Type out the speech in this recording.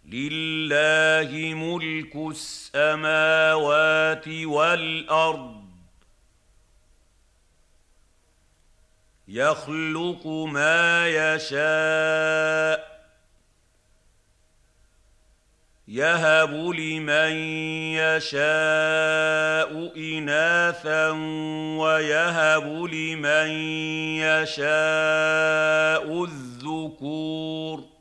لِلَّهِ مُلْكُ السَّمَاوَاتِ وَالْأَرْضِ ۚ يَخْلُقُ مَا يَشَاءُ ۚ يَهَبُ لِمَن يَشَاءُ إِنَاثًا وَيَهَبُ لِمَن يَشَاءُ الذُّكُورَ